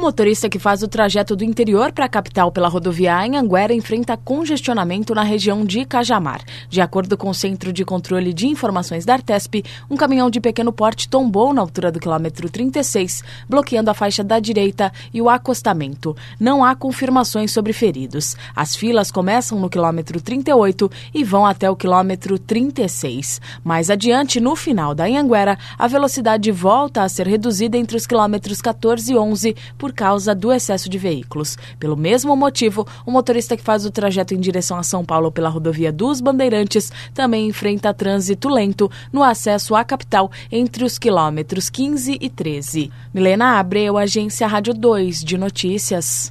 motorista que faz o trajeto do interior para a capital pela rodovia Anhanguera enfrenta congestionamento na região de Cajamar. De acordo com o Centro de Controle de Informações da Artesp, um caminhão de pequeno porte tombou na altura do quilômetro 36, bloqueando a faixa da direita e o acostamento. Não há confirmações sobre feridos. As filas começam no quilômetro 38 e vão até o quilômetro 36. Mais adiante, no final da Anhanguera, a velocidade volta a ser reduzida entre os quilômetros 14 e 11 por causa do excesso de veículos. Pelo mesmo motivo, o motorista que faz o trajeto em direção a São Paulo pela rodovia dos Bandeirantes também enfrenta trânsito lento no acesso à capital entre os quilômetros 15 e 13. Milena Abreu, Agência Rádio 2 de Notícias.